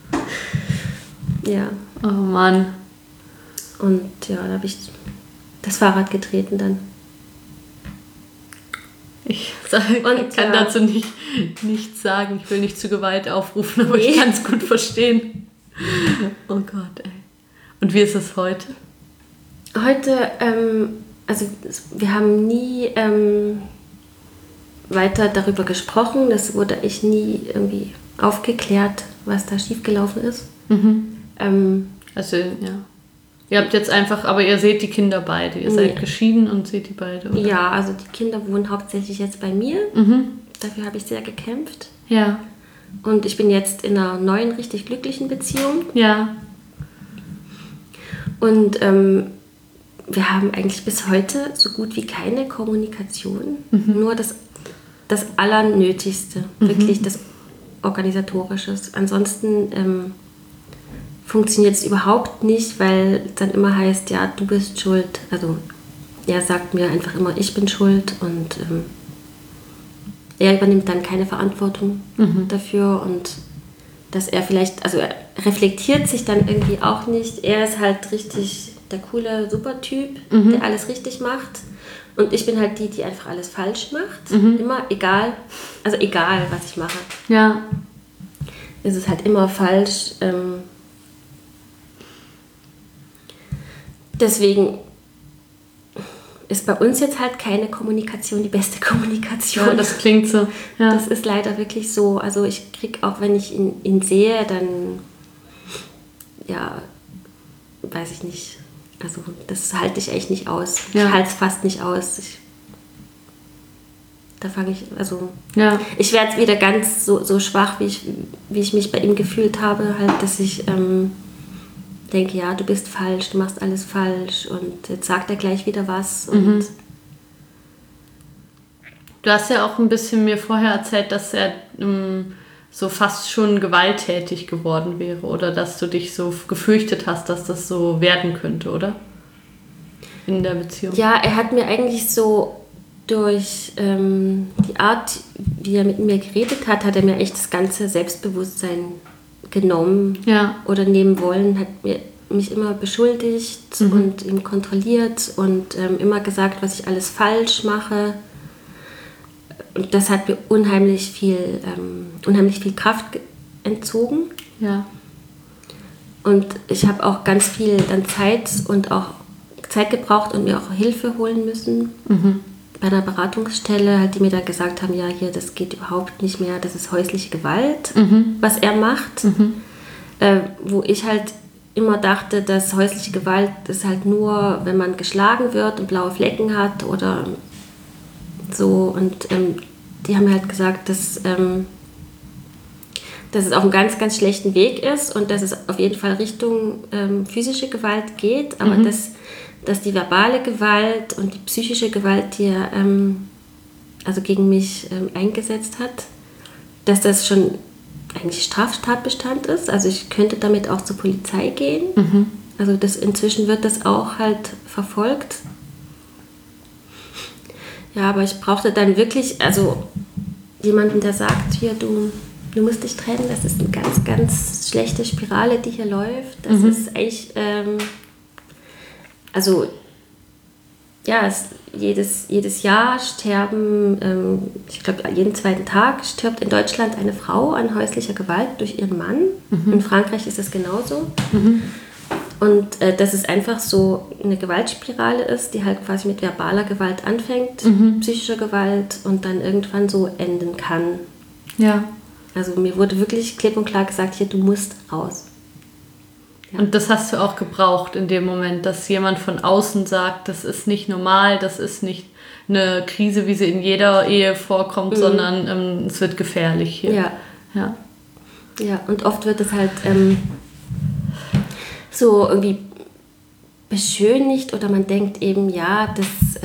Ja. Oh Mann. Und ja, da habe ich das Fahrrad getreten dann. Ich kann dazu nichts sagen. Ich will nicht zu Gewalt aufrufen, aber ich kann es gut verstehen. Oh Gott, ey. Und wie ist es heute? Heute, also wir haben nie weiter darüber gesprochen. Das wurde echt nie irgendwie aufgeklärt, was da schiefgelaufen ist. Also, ja. Ihr habt jetzt einfach, aber ihr seht die Kinder beide. Ihr seid geschieden und seht die beide, oder? Ja, also die Kinder wohnen hauptsächlich jetzt bei mir. Dafür habe ich sehr gekämpft. Ja. Und ich bin jetzt in einer neuen, richtig glücklichen Beziehung. Ja. Und wir haben eigentlich bis heute so gut wie keine Kommunikation. Nur das Allernötigste. Wirklich das Organisatorische. Ansonsten funktioniert es überhaupt nicht, weil es dann immer heißt, ja, du bist schuld. Also er sagt mir einfach immer, ich bin schuld und er übernimmt dann keine Verantwortung dafür und dass er vielleicht, also er reflektiert sich dann irgendwie auch nicht. Er ist halt richtig der coole Supertyp, der alles richtig macht und ich bin halt die einfach alles falsch macht. Immer, egal, was ich mache. Ja. Ist es halt immer falsch. Deswegen ist bei uns jetzt halt keine Kommunikation die beste Kommunikation. Ja, das klingt so. Ja. Das ist leider wirklich so. Also ich kriege auch, wenn ich ihn sehe, dann, ja, weiß ich nicht. Also das halte ich echt nicht aus. Ja. Ich halte es fast nicht aus. Da fange ich, also ja. Ich werde wieder ganz so schwach, wie ich mich bei ihm gefühlt habe, halt, dass ich denke, ja, du bist falsch, du machst alles falsch und jetzt sagt er gleich wieder was. Und Du hast ja auch ein bisschen mir vorher erzählt, dass er so fast schon gewalttätig geworden wäre oder dass du dich so gefürchtet hast, dass das so werden könnte, oder? In der Beziehung. Ja, er hat mir eigentlich so durch die Art, wie er mit mir geredet hat, hat er mir echt das ganze Selbstbewusstsein genommen oder nehmen wollen, hat mich immer beschuldigt und ihm kontrolliert und immer gesagt, was ich alles falsch mache. Und das hat mir unheimlich viel Kraft entzogen. Ja. Und ich habe auch ganz viel dann Zeit gebraucht und mir auch Hilfe holen müssen. Bei einer Beratungsstelle, halt, die mir dann gesagt haben, ja, hier, das geht überhaupt nicht mehr, das ist häusliche Gewalt, was er macht. Wo ich halt immer dachte, dass häusliche Gewalt ist halt nur, wenn man geschlagen wird und blaue Flecken hat oder so. Und die haben mir halt gesagt, dass es auf einem ganz, ganz schlechten Weg ist und dass es auf jeden Fall Richtung physische Gewalt geht, aber dass die verbale Gewalt und die psychische Gewalt, die er also gegen mich eingesetzt hat, dass das schon eigentlich Straftatbestand ist. Also ich könnte damit auch zur Polizei gehen. Also inzwischen wird das auch halt verfolgt. Ja, aber ich brauchte dann wirklich, also jemanden, der sagt, hier, du musst dich trennen, das ist eine ganz, ganz schlechte Spirale, die hier läuft. Das ist echt, also ja, jedes Jahr sterben, ich glaube, jeden zweiten Tag stirbt in Deutschland eine Frau an häuslicher Gewalt durch ihren Mann. In Frankreich ist es genauso. Und dass es einfach so eine Gewaltspirale ist, die halt quasi mit verbaler Gewalt anfängt, psychischer Gewalt und dann irgendwann so enden kann. Ja. Also mir wurde wirklich klipp und klar gesagt, hier, du musst raus. Ja. Und das hast du auch gebraucht in dem Moment, dass jemand von außen sagt, das ist nicht normal, das ist nicht eine Krise, wie sie in jeder Ehe vorkommt, sondern es wird gefährlich hier. Ja, und oft wird es halt so irgendwie beschönigt oder man denkt eben, ja,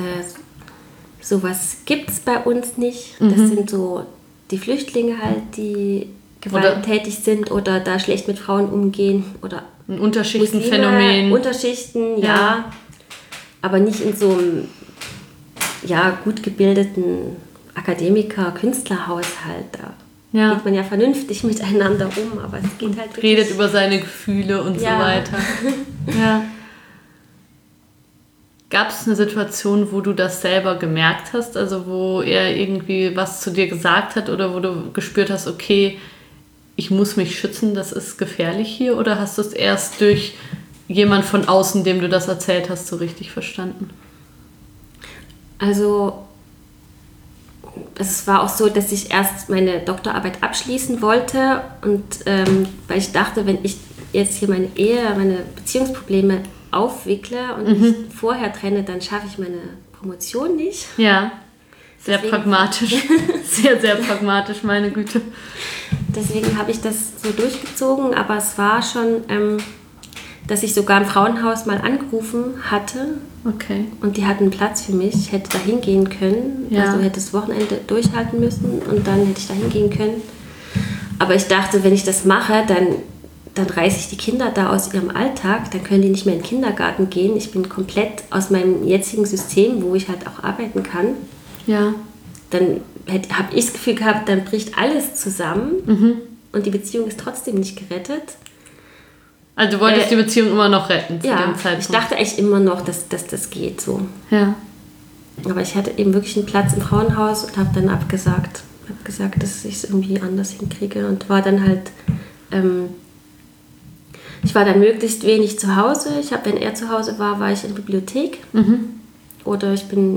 sowas gibt es bei uns nicht. Das sind so die Flüchtlinge halt, die gewalttätig sind oder da schlecht mit Frauen umgehen oder ein Unterschichtenphänomen. Unterschichten, ja. Aber nicht in so einem gut gebildeten Akademiker-Künstlerhaushalt. Da geht man ja vernünftig miteinander um, aber es geht halt wirklich... Redet über seine Gefühle und so weiter. Ja. Gab es eine Situation, wo du das selber gemerkt hast, also wo er irgendwie was zu dir gesagt hat oder wo du gespürt hast, okay, ich muss mich schützen, das ist gefährlich hier? Oder hast du es erst durch jemand von außen, dem du das erzählt hast, so richtig verstanden? Also es war auch so, dass ich erst meine Doktorarbeit abschließen wollte und weil ich dachte, wenn ich jetzt hier meine Beziehungsprobleme aufwickle und mich vorher trenne, dann schaffe ich meine Promotion nicht. Ja, sehr pragmatisch. Sehr, sehr pragmatisch, meine Güte. Deswegen habe ich das so durchgezogen, aber es war schon, dass ich sogar im Frauenhaus mal angerufen hatte. Okay. Und die hatten Platz für mich. Ich hätte da hingehen können. Ja. Also hätte das Wochenende durchhalten müssen und dann hätte ich da hingehen können. Aber ich dachte, wenn ich das mache, dann reiße ich die Kinder da aus ihrem Alltag. Dann können die nicht mehr in den Kindergarten gehen. Ich bin komplett aus meinem jetzigen System, wo ich halt auch arbeiten kann. Ja. Dann habe ich das Gefühl gehabt, dann bricht alles zusammen und die Beziehung ist trotzdem nicht gerettet. Also du wolltest die Beziehung immer noch retten zu dem Zeitpunkt? Ich dachte echt immer noch, dass das geht so. Ja. Aber ich hatte eben wirklich einen Platz im Frauenhaus und habe dann abgesagt. Ich habe gesagt, dass ich es irgendwie anders hinkriege und war dann halt... ich war dann möglichst wenig zu Hause. Wenn er zu Hause war, war ich in der Bibliothek. Oder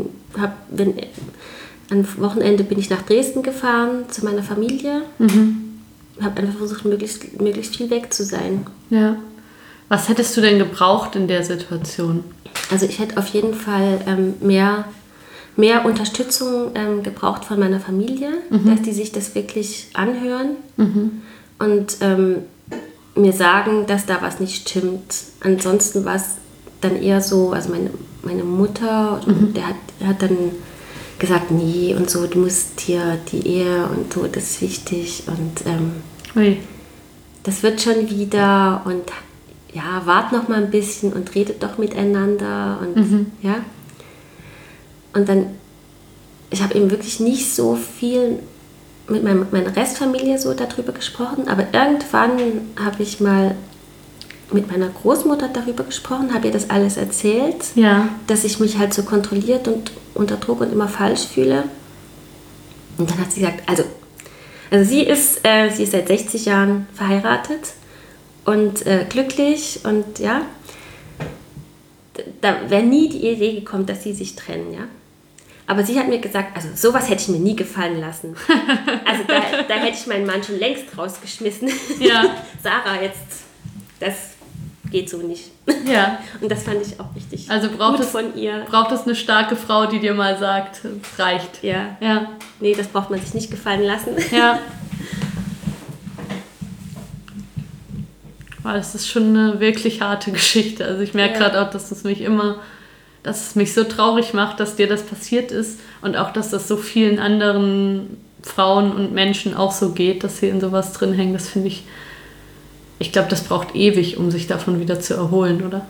am Wochenende bin ich nach Dresden gefahren zu meiner Familie. Habe einfach versucht, möglichst viel weg zu sein. Ja. Was hättest du denn gebraucht in der Situation? Also ich hätte auf jeden Fall mehr Unterstützung gebraucht von meiner Familie, dass die sich das wirklich anhören. Und mir sagen, dass da was nicht stimmt. Ansonsten war es dann eher so, also meine Mutter, der hat dann gesagt, nee und so, du musst hier die Ehe und so, das ist wichtig und das wird schon wieder und ja, wart noch mal ein bisschen und redet doch miteinander und ja. Und dann, ich habe eben wirklich nicht so viel mit meiner Restfamilie so darüber gesprochen, aber irgendwann habe ich mal mit meiner Großmutter darüber gesprochen, habe ihr das alles erzählt, dass ich mich halt so kontrolliert und unter Druck und immer falsch fühle. Und dann hat sie gesagt, also sie ist seit 60 Jahren verheiratet und glücklich und ja, da wäre nie die Idee gekommen, dass sie sich trennen, ja. Aber sie hat mir gesagt, also sowas hätte ich mir nie gefallen lassen. Also da hätte ich meinen Mann schon längst rausgeschmissen. Ja. Sarah, jetzt, das geht so nicht. Ja. Und das fand ich auch richtig gut von ihr. Braucht es eine starke Frau, die dir mal sagt, es reicht. Ja. Ja. Nee, das braucht man sich nicht gefallen lassen. Ja. Das ist schon eine wirklich harte Geschichte. Also ich merke gerade auch, dass es mich so traurig macht, dass dir das passiert ist und auch, dass das so vielen anderen Frauen und Menschen auch so geht, dass sie in sowas drin hängen. Das finde ich glaube, das braucht ewig, um sich davon wieder zu erholen, oder?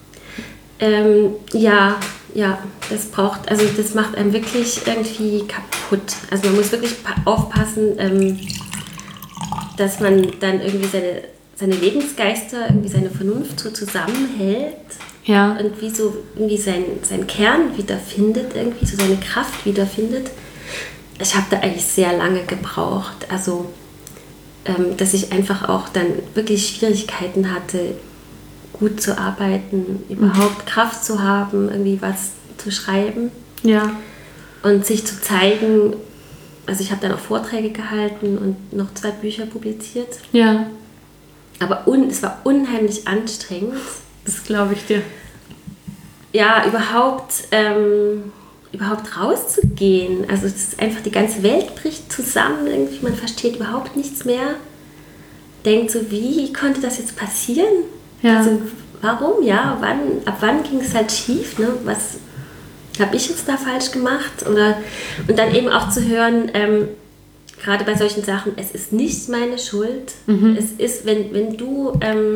Ja, das macht einem wirklich irgendwie kaputt. Also man muss wirklich aufpassen, dass man dann irgendwie seine Lebensgeister, irgendwie seine Vernunft so zusammenhält. Ja. Und irgendwie seinen Kern wiederfindet, irgendwie so seine Kraft wiederfindet. Ich habe da eigentlich sehr lange gebraucht. Also, dass ich einfach auch dann wirklich Schwierigkeiten hatte, gut zu arbeiten, überhaupt Kraft zu haben, irgendwie was zu schreiben. Ja. Und sich zu zeigen. Also ich habe dann auch Vorträge gehalten und noch 2 Bücher publiziert. Ja. Aber es war unheimlich anstrengend. Das glaube ich dir. Ja, überhaupt rauszugehen. Also es ist einfach, die ganze Welt bricht zusammen. Irgendwie, man versteht überhaupt nichts mehr. Denkt so, wie konnte das jetzt passieren? Ja. Also warum? Ja, ab wann ging es halt schief? Ne? Was habe ich jetzt da falsch gemacht? Und dann eben auch zu hören, gerade bei solchen Sachen, es ist nicht meine Schuld. Es ist, wenn du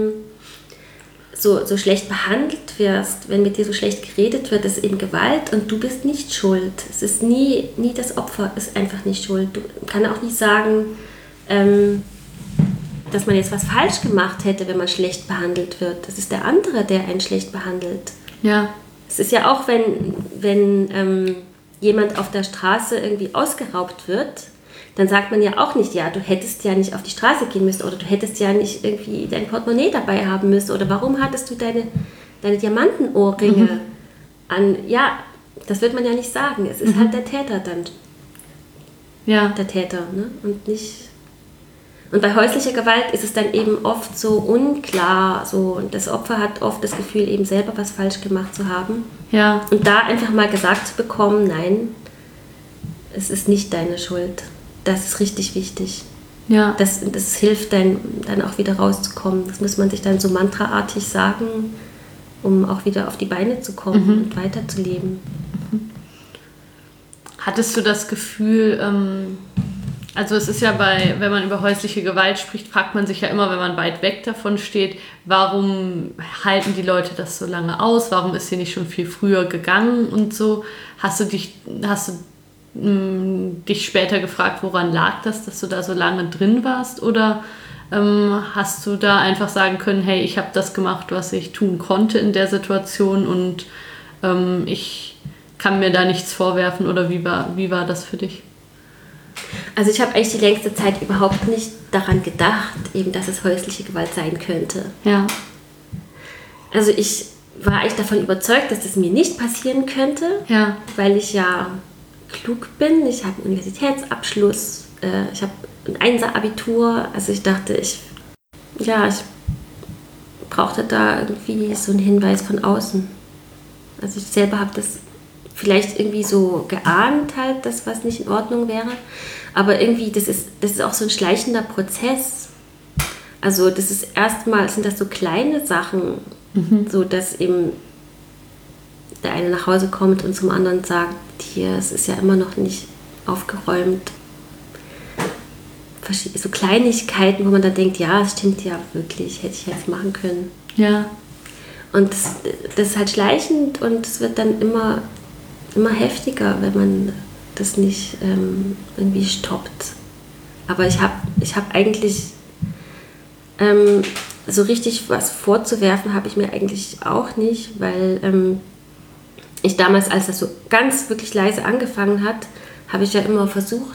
so schlecht behandelt wirst, wenn mit dir so schlecht geredet wird, ist eben Gewalt und du bist nicht schuld. Es ist nie das Opfer, ist einfach nicht schuld. Du kannst auch nicht sagen, dass man jetzt was falsch gemacht hätte, wenn man schlecht behandelt wird. Das ist der andere, der einen schlecht behandelt. Ja. Es ist ja auch, wenn jemand auf der Straße irgendwie ausgeraubt wird, dann sagt man ja auch nicht, ja, du hättest ja nicht auf die Straße gehen müssen oder du hättest ja nicht irgendwie dein Portemonnaie dabei haben müssen oder warum hattest du deine Diamantenohrringe an? Ja, das wird man ja nicht sagen. Es ist halt der Täter dann. Ja. Der Täter, ne? Und nicht... Und bei häuslicher Gewalt ist es dann eben oft so unklar, so, und das Opfer hat oft das Gefühl, eben selber was falsch gemacht zu haben. Ja. Und da einfach mal gesagt zu bekommen, nein, es ist nicht deine Schuld. Das ist richtig wichtig. Ja. Das hilft dann auch wieder rauszukommen. Das muss man sich dann so mantraartig sagen, um auch wieder auf die Beine zu kommen und weiterzuleben. Hattest du das Gefühl, also es ist ja wenn man über häusliche Gewalt spricht, fragt man sich ja immer, wenn man weit weg davon steht, warum halten die Leute das so lange aus? Warum ist sie nicht schon viel früher gegangen und so? Hast du dich später gefragt, woran lag das, dass du da so lange drin warst? Oder hast du da einfach sagen können, hey, ich habe das gemacht, was ich tun konnte in der Situation und ich kann mir da nichts vorwerfen? Oder wie war das für dich? Also ich habe eigentlich die längste Zeit überhaupt nicht daran gedacht, eben, dass es häusliche Gewalt sein könnte. Ja. Also ich war eigentlich davon überzeugt, dass das mir nicht passieren könnte, weil ich ja klug bin. Ich habe einen Universitätsabschluss, ich habe ein 1er-Abitur. Also ich dachte, ich brauchte da irgendwie so einen Hinweis von außen. Also ich selber habe das vielleicht irgendwie so geahnt halt, dass was nicht in Ordnung wäre. Aber irgendwie, das ist auch so ein schleichender Prozess. Also das ist erstmal, sind das so kleine Sachen, so dass eben der eine nach Hause kommt und zum anderen sagt, hier, es ist ja immer noch nicht aufgeräumt. So Kleinigkeiten, wo man dann denkt, ja, es stimmt ja wirklich, hätte ich jetzt machen können. Ja. Und das ist halt schleichend und es wird dann immer heftiger, wenn man das nicht irgendwie stoppt. Aber ich hab eigentlich so richtig was vorzuwerfen habe ich mir eigentlich auch nicht, weil ich damals, als das so ganz wirklich leise angefangen hat, habe ich ja immer versucht,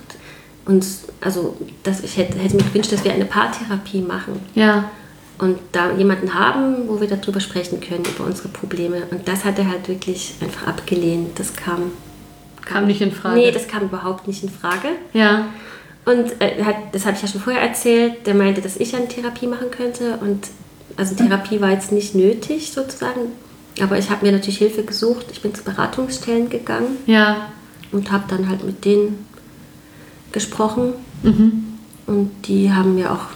ich hätte mir gewünscht, dass wir eine Paartherapie machen. Ja. Und da jemanden haben, wo wir darüber sprechen können, über unsere Probleme. Und das hat er halt wirklich einfach abgelehnt. Das kam nicht in Frage. Nee, das kam überhaupt nicht in Frage. Ja. Und das habe ich ja schon vorher erzählt, der meinte, dass ich eine Therapie machen könnte. Und also Therapie war jetzt nicht nötig sozusagen. Aber ich habe mir natürlich Hilfe gesucht. Ich bin zu Beratungsstellen gegangen. Ja. Und habe dann halt mit denen gesprochen. Und die haben mir auch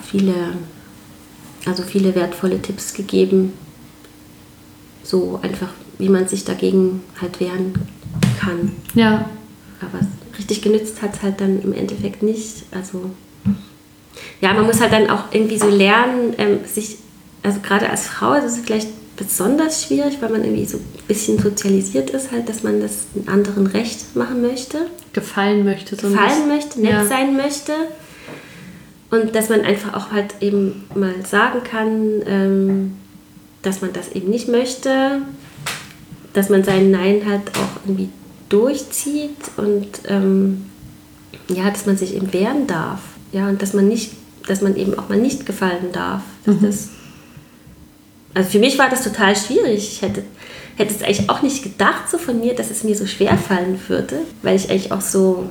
viele wertvolle Tipps gegeben. So einfach, wie man sich dagegen halt wehren kann. Ja. Aber richtig genützt hat es halt dann im Endeffekt nicht. Also ja, man muss halt dann auch irgendwie so lernen, also gerade als Frau ist es vielleicht besonders schwierig, weil man irgendwie so ein bisschen sozialisiert ist, halt, dass man das einen anderen recht machen möchte. Gefallen möchte. Nett sein möchte. Und dass man einfach auch halt eben mal sagen kann, dass man das eben nicht möchte, dass man sein Nein halt auch irgendwie durchzieht und dass man sich eben wehren darf. Ja, und dass man eben auch mal nicht gefallen darf. Also für mich war das total schwierig. Ich hätte es eigentlich auch nicht gedacht so von mir, dass es mir so schwer fallen würde, weil ich eigentlich auch so,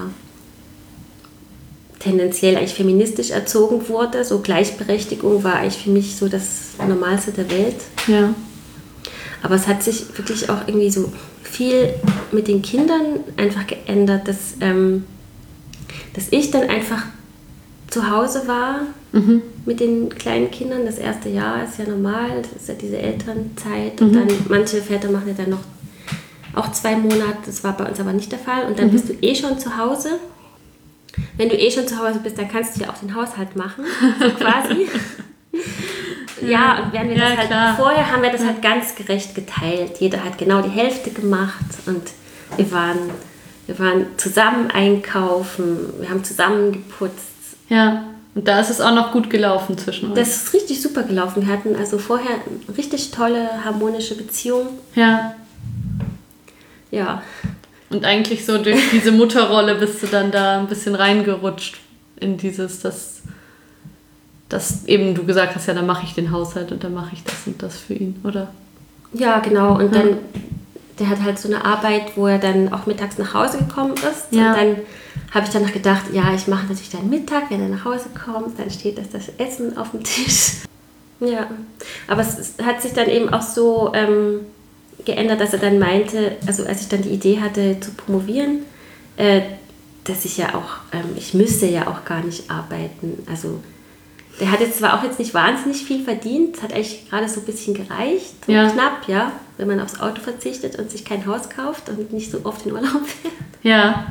tendenziell eigentlich feministisch erzogen wurde. So Gleichberechtigung war eigentlich für mich so das Normalste der Welt. Ja. Aber es hat sich wirklich auch irgendwie so viel mit den Kindern einfach geändert, dass ich dann einfach zu Hause war mit den kleinen Kindern. Das erste Jahr ist ja normal, das ist ja diese Elternzeit. Und dann manche Väter machen ja dann noch auch 2 Monate, das war bei uns aber nicht der Fall. Und dann bist du schon zu Hause. Wenn du schon zu Hause bist, dann kannst du ja auch den Haushalt machen, so quasi. Ja, und während wir das halt klar. Vorher haben wir das halt ganz gerecht geteilt. Jeder hat genau die Hälfte gemacht und wir waren zusammen einkaufen, wir haben zusammen geputzt. Ja, und da ist es auch noch gut gelaufen zwischen uns. Das ist richtig super gelaufen. Wir hatten also vorher eine richtig tolle, harmonische Beziehung. Ja. Ja. Und eigentlich so durch diese Mutterrolle bist du dann da ein bisschen reingerutscht in dieses, dass eben du gesagt hast, ja, dann mache ich den Haushalt und dann mache ich das und das für ihn, oder? Ja, genau. Und dann, der hat halt so eine Arbeit, wo er dann auch mittags nach Hause gekommen ist. Ja. Und dann habe ich dann noch gedacht, ja, ich mache natürlich dann Mittag, wenn er nach Hause kommt, dann steht das Essen auf dem Tisch. Ja, aber es hat sich dann eben auch so geändert, dass er dann meinte, also als ich dann die Idee hatte zu promovieren, dass ich ja auch, ich müsste ja auch gar nicht arbeiten. Also der hat jetzt zwar auch jetzt nicht wahnsinnig viel verdient, es hat eigentlich gerade so ein bisschen gereicht, so knapp, ja, wenn man aufs Auto verzichtet und sich kein Haus kauft und nicht so oft in Urlaub fährt. Ja.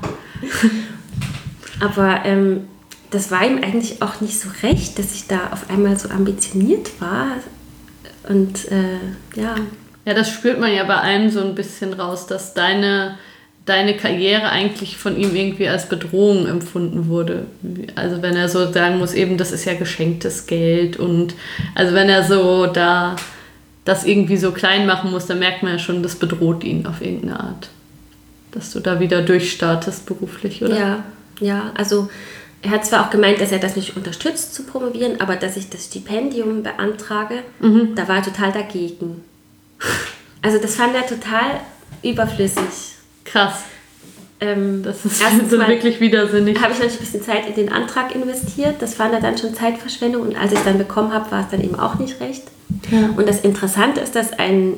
Aber das war ihm eigentlich auch nicht so recht, dass ich da auf einmal so ambitioniert war. Und ja. Ja, das spürt man ja bei allem so ein bisschen raus, dass deine Karriere eigentlich von ihm irgendwie als Bedrohung empfunden wurde. Also wenn er so sagen muss, eben das ist ja geschenktes Geld und also wenn er so da das irgendwie so klein machen muss, dann merkt man ja schon, das bedroht ihn auf irgendeine Art. Dass du da wieder durchstartest beruflich, oder? Ja, also er hat zwar auch gemeint, dass er das nicht unterstützt zu promovieren, aber dass ich das Stipendium beantrage, da war er total dagegen. Also das fand er total überflüssig. Krass. Das ist so wirklich widersinnig. Habe ich natürlich ein bisschen Zeit in den Antrag investiert. Das fand er dann schon Zeitverschwendung. Und als ich es dann bekommen habe, war es dann eben auch nicht recht. Ja. Und das Interessante ist, dass ein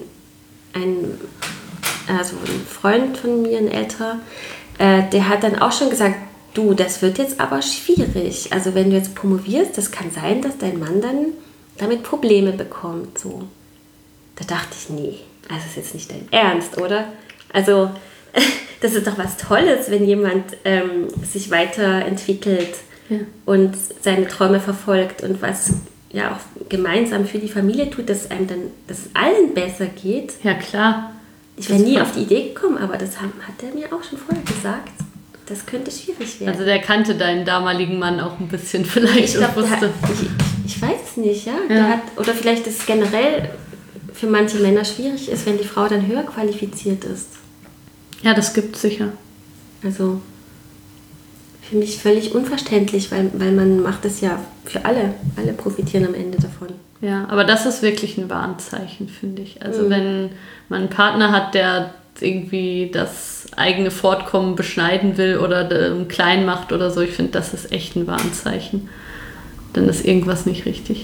Freund von mir, ein älterer, der hat dann auch schon gesagt, du, das wird jetzt aber schwierig. Also wenn du jetzt promovierst, das kann sein, dass dein Mann dann damit Probleme bekommt. So. Da dachte ich, nee, das ist jetzt nicht dein Ernst, oder? Also das ist doch was Tolles, wenn jemand sich weiterentwickelt und seine Träume verfolgt und was ja auch gemeinsam für die Familie tut, dass es allen besser geht. Ja, klar. Ich wäre nie auf die Idee gekommen, aber das hat er mir auch schon vorher gesagt. Das könnte schwierig werden. Also der kannte deinen damaligen Mann auch ein bisschen vielleicht und wusste. Ich weiß es nicht, ja. Der hat, oder vielleicht ist es generell für manche Männer schwierig ist, wenn die Frau dann höher qualifiziert ist. Ja, das gibt es sicher. Also für mich völlig unverständlich, weil man macht es ja für alle. Alle profitieren am Ende davon. Ja, aber das ist wirklich ein Warnzeichen, finde ich. Also wenn man einen Partner hat, der irgendwie das eigene Fortkommen beschneiden will oder klein macht oder so, ich finde, das ist echt ein Warnzeichen. Dann ist irgendwas nicht richtig.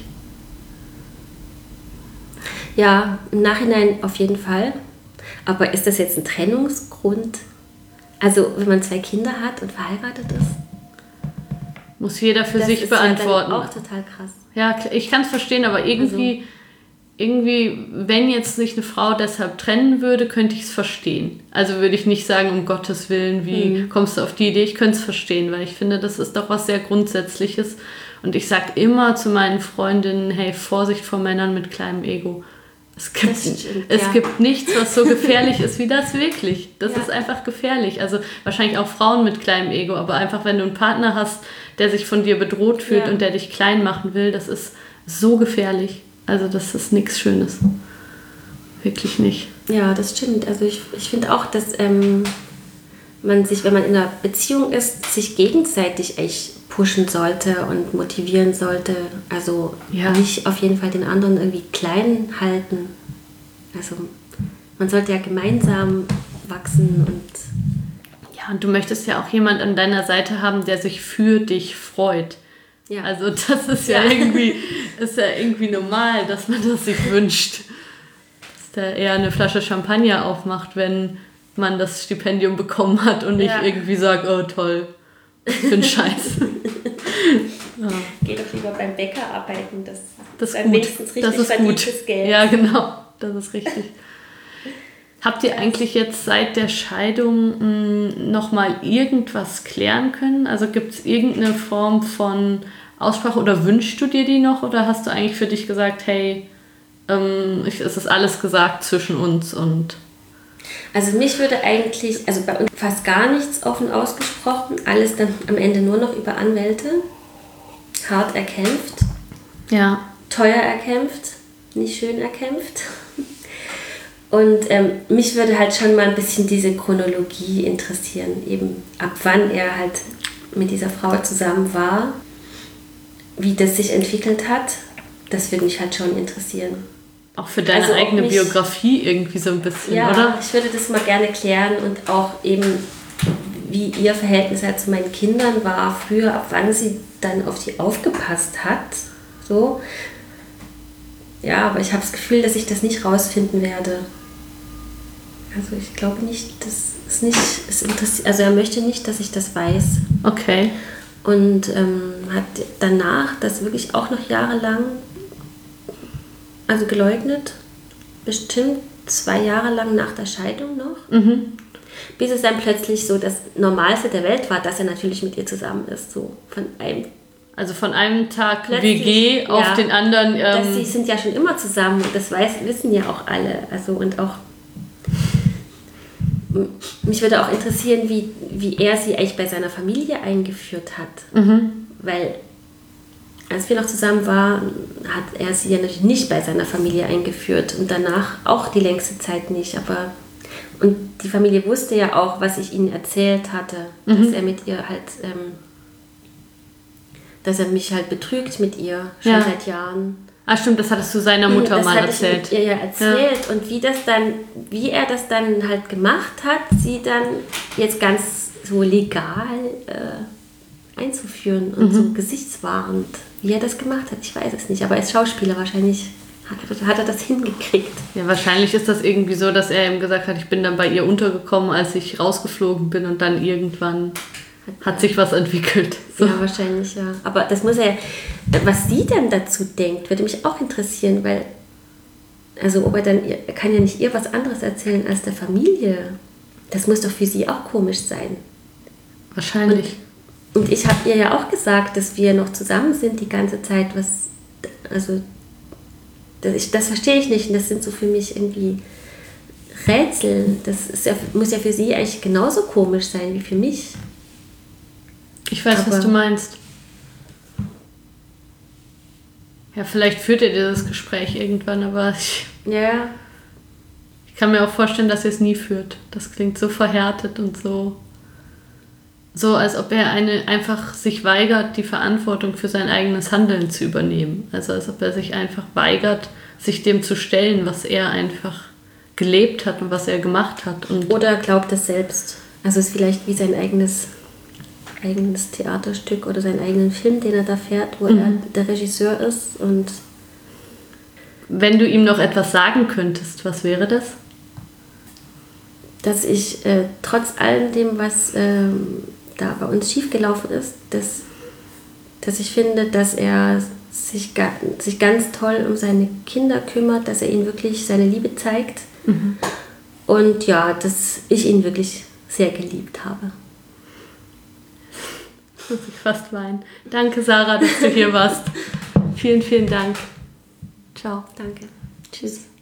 Ja, im Nachhinein auf jeden Fall. Aber ist das jetzt ein Trennungsgrund? Also wenn man 2 Kinder hat und verheiratet ist? Muss jeder für sich beantworten. Das ist ja dann auch total krass. Ja, ich kann es verstehen, aber irgendwie, wenn jetzt sich eine Frau deshalb trennen würde, könnte ich es verstehen. Also würde ich nicht sagen, um Gottes Willen, wie kommst du auf die Idee? Ich könnte es verstehen, weil ich finde, das ist doch was sehr Grundsätzliches. Und ich sage immer zu meinen Freundinnen, hey, Vorsicht vor Männern mit kleinem Ego. Es gibt nichts, was so gefährlich ist wie das wirklich. Das ist einfach gefährlich. Also wahrscheinlich auch Frauen mit kleinem Ego, aber einfach, wenn du einen Partner hast, der sich von dir bedroht fühlt und der dich klein machen will, das ist so gefährlich. Also das ist nichts Schönes. Wirklich nicht. Ja, das stimmt. Also ich finde auch, dass man sich, wenn man in einer Beziehung ist, sich gegenseitig echt pushen sollte und motivieren sollte. Also nicht auf jeden Fall den anderen irgendwie klein halten. Also man sollte ja gemeinsam wachsen und... Ja, und du möchtest ja auch jemand an deiner Seite haben, der sich für dich freut. Ja. Also das ist ja irgendwie normal, dass man das sich wünscht. Dass der eher eine Flasche Champagner aufmacht, wenn man das Stipendium bekommen hat und nicht irgendwie sagt, oh toll, ich bin scheiße. Geh doch lieber beim Bäcker arbeiten, das ist gut. Wenigstens richtig verdientes Geld. Ja, genau, das ist richtig. Habt ihr eigentlich jetzt seit der Scheidung nochmal irgendwas klären können? Also gibt es irgendeine Form von Aussprache oder wünschst du dir die noch? Oder hast du eigentlich für dich gesagt, hey, es ist alles gesagt zwischen uns und... Also mich würde eigentlich, also bei uns fast gar nichts offen ausgesprochen, alles dann am Ende nur noch über Anwälte, hart erkämpft, teuer erkämpft, nicht schön erkämpft. Und mich würde halt schon mal ein bisschen diese Chronologie interessieren, eben ab wann er halt mit dieser Frau zusammen war, wie das sich entwickelt hat, das würde mich halt schon interessieren. Auch für deine eigene Biografie irgendwie so ein bisschen, oder? Ja, ich würde das mal gerne klären und auch eben, wie ihr Verhältnis halt zu meinen Kindern war früher, ab wann sie dann auf die aufgepasst hat. So. Ja, aber ich habe das Gefühl, dass ich das nicht rausfinden werde. Also ich glaube nicht, dass es nicht, es interessiert, also er möchte nicht, dass ich das weiß. Okay. Und hat danach das wirklich auch noch jahrelang geleugnet, bestimmt 2 Jahre lang nach der Scheidung noch, bis es dann plötzlich so das Normalste der Welt war, dass er natürlich mit ihr zusammen ist, so von einem Tag WG auf den anderen. Sie sind ja schon immer zusammen und das wissen ja auch alle. Also und auch mich würde auch interessieren, wie er sie eigentlich bei seiner Familie eingeführt hat, weil als wir noch zusammen waren, hat er sie ja natürlich nicht bei seiner Familie eingeführt und danach auch die längste Zeit nicht. Und die Familie wusste ja auch, was ich ihnen erzählt hatte, dass er mit ihr halt, dass er mich halt betrügt mit ihr schon seit Jahren. Ah, stimmt, das hattest du seiner Mutter mal erzählt. Das hatte ich ihr ja erzählt und wie er das dann halt gemacht hat, sie dann jetzt ganz so legal einzuführen und so gesichtswahrend. Wie er das gemacht hat, ich weiß es nicht. Aber als Schauspieler wahrscheinlich hat er das hingekriegt. Ja, wahrscheinlich ist das irgendwie so, dass er ihm gesagt hat, ich bin dann bei ihr untergekommen, als ich rausgeflogen bin und dann irgendwann hat sich was entwickelt. So. Ja, wahrscheinlich, ja. Aber das muss ja, was sie denn dazu denkt, würde mich auch interessieren, weil, also ob er kann ja nicht ihr was anderes erzählen als der Familie. Das muss doch für sie auch komisch sein. Wahrscheinlich. Und ich habe ihr ja auch gesagt, dass wir noch zusammen sind die ganze Zeit, das verstehe ich nicht und das sind so für mich irgendwie Rätsel. Das ist ja, muss ja für sie eigentlich genauso komisch sein wie für mich. Ich weiß, was du meinst. Ja, vielleicht führt ihr dieses Gespräch irgendwann, aber ich kann mir auch vorstellen, dass ihr es nie führt. Das klingt so verhärtet und so, als ob er einfach sich weigert, die Verantwortung für sein eigenes Handeln zu übernehmen. Also als ob er sich einfach weigert, sich dem zu stellen, was er einfach gelebt hat und was er gemacht hat. Oder glaubt es selbst. Also es ist vielleicht wie sein eigenes Theaterstück oder seinen eigenen Film, den er da fährt, wo er der Regisseur ist. Und wenn du ihm noch etwas sagen könntest, was wäre das? Dass ich trotz allem dem, was da bei uns schiefgelaufen ist, dass ich finde, dass er sich ganz toll um seine Kinder kümmert, dass er ihnen wirklich seine Liebe zeigt. Und ja, dass ich ihn wirklich sehr geliebt habe. Muss ich fast weinen. Danke, Sarah, dass du hier warst. Vielen, vielen Dank. Ciao. Danke. Tschüss.